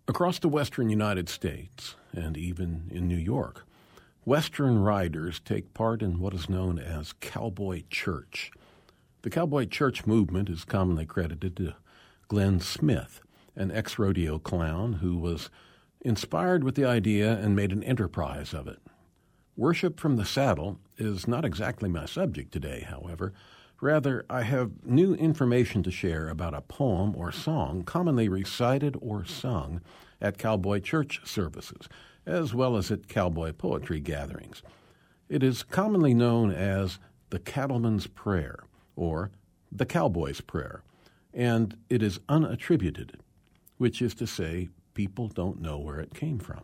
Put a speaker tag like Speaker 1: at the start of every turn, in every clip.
Speaker 1: Across the western United States, and even in New York, Western riders take part in what is known as cowboy church. The cowboy church movement is commonly credited to Glenn Smith, an ex-rodeo clown who was inspired with the idea and made an enterprise of it. Worship from the saddle is not exactly my subject today, however. Rather, I have new information to share about a poem or song commonly recited or sung at cowboy church services, as well as at cowboy poetry gatherings. It is commonly known as the Cattleman's Prayer, or the Cowboy's Prayer, and it is unattributed, which is to say people don't know where it came from.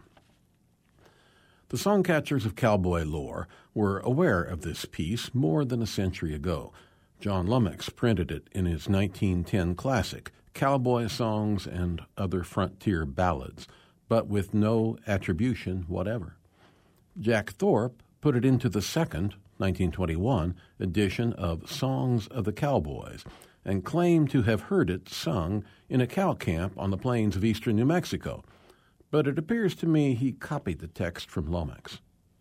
Speaker 1: The songcatchers of cowboy lore were aware of this piece more than a century ago. John Lomax printed it in his 1910 classic, Cowboy Songs and Other Frontier Ballads, but with no attribution whatever. Jack Thorpe put it into the second, 1921, edition of Songs of the Cowboys, and claimed to have heard it sung in a cow camp on the plains of eastern New Mexico, but it appears to me he copied the text from Lomax.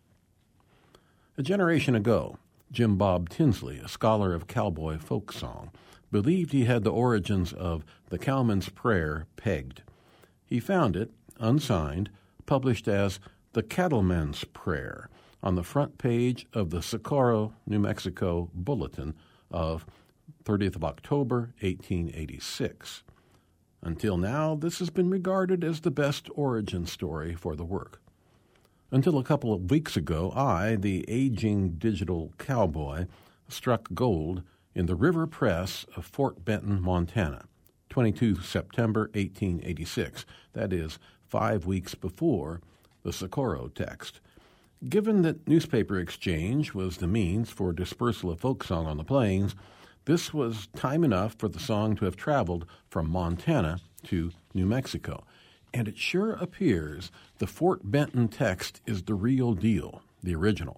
Speaker 1: A generation ago, Jim Bob Tinsley, a scholar of cowboy folk song, believed he had the origins of the Cowman's Prayer pegged. He found it, unsigned, published as the Cattleman's Prayer on the front page of the Socorro, New Mexico Bulletin of 30th of October, 1886. Until now, this has been regarded as the best origin story for the work. Until a couple of weeks ago, I, the aging digital cowboy, struck gold in the River Press of Fort Benton, Montana, 22 September 1886. That is 5 weeks before the Socorro text. Given that newspaper exchange was the means for dispersal of folk song on the plains, this was time enough for the song to have traveled from Montana to New Mexico. And it sure appears the Fort Benton text is the real deal, the original.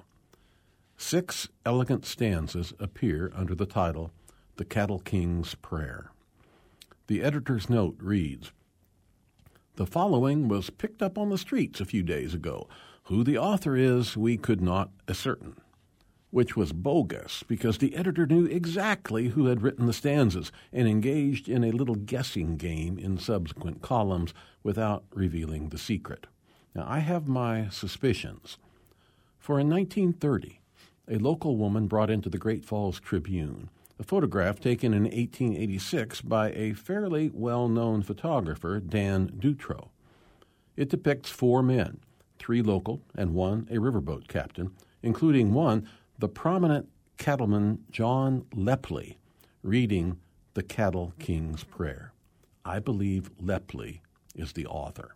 Speaker 1: 6 elegant stanzas appear under the title, The Cattle King's Prayer. The editor's note reads, "The following was picked up on the streets a few days ago. Who the author is, we could not ascertain," which was bogus because the editor knew exactly who had written the stanzas and engaged in a little guessing game in subsequent columns without revealing the secret. Now, I have my suspicions. For in 1930, a local woman brought into the Great Falls Tribune a photograph taken in 1886 by a fairly well-known photographer, Dan Dutro. It depicts 4 men, 3 local and 1 a riverboat captain, including one, the prominent cattleman John Lepley, reading the Cattle King's Prayer. I believe Lepley is the author.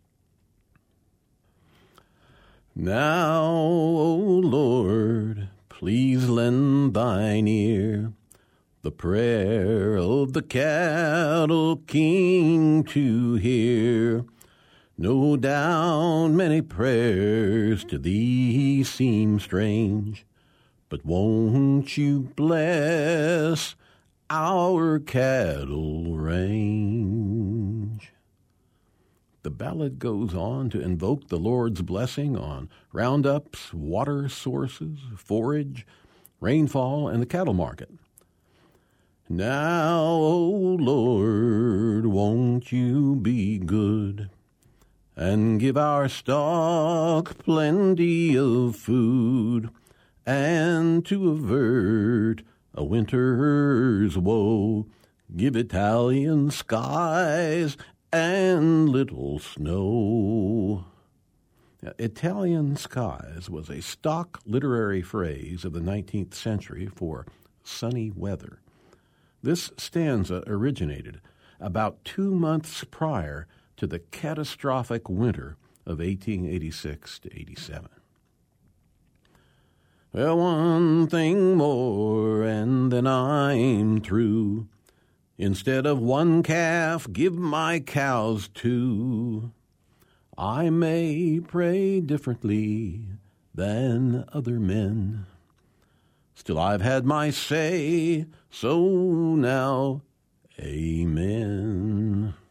Speaker 1: "Now, O Lord, please lend thine ear, the prayer of the cattle king to hear. No doubt many prayers to thee seem strange, but won't you bless our cattle range?" The ballad goes on to invoke the Lord's blessing on roundups, water sources, forage, rainfall, and the cattle market. "Now, O Lord, won't you be good and give our stock plenty of food, and to avert a winter's woe, give Italian skies and little snow." Now, Italian skies was a stock literary phrase of the 19th century for sunny weather. This stanza originated about 2 months prior to the catastrophic winter of 1886 to 87. "Well, one thing more, and then I'm through. Instead of 1 calf, give my cows 2. I may pray differently than other men. Still I've had my say, so now, amen."